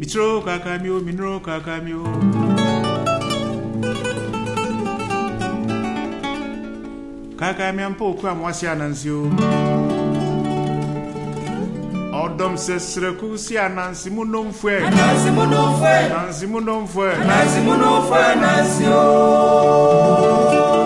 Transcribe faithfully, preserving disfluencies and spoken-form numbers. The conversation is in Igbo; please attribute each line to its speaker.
Speaker 1: Mitro kakamio, minro kakamio. Kakamio mpo kwa mwasi anansio. Odom sesreku si anansi munomfwe.
Speaker 2: Anansi munomfwe.
Speaker 1: Anansi munomfwe.
Speaker 2: Anansi munomfwe anansio.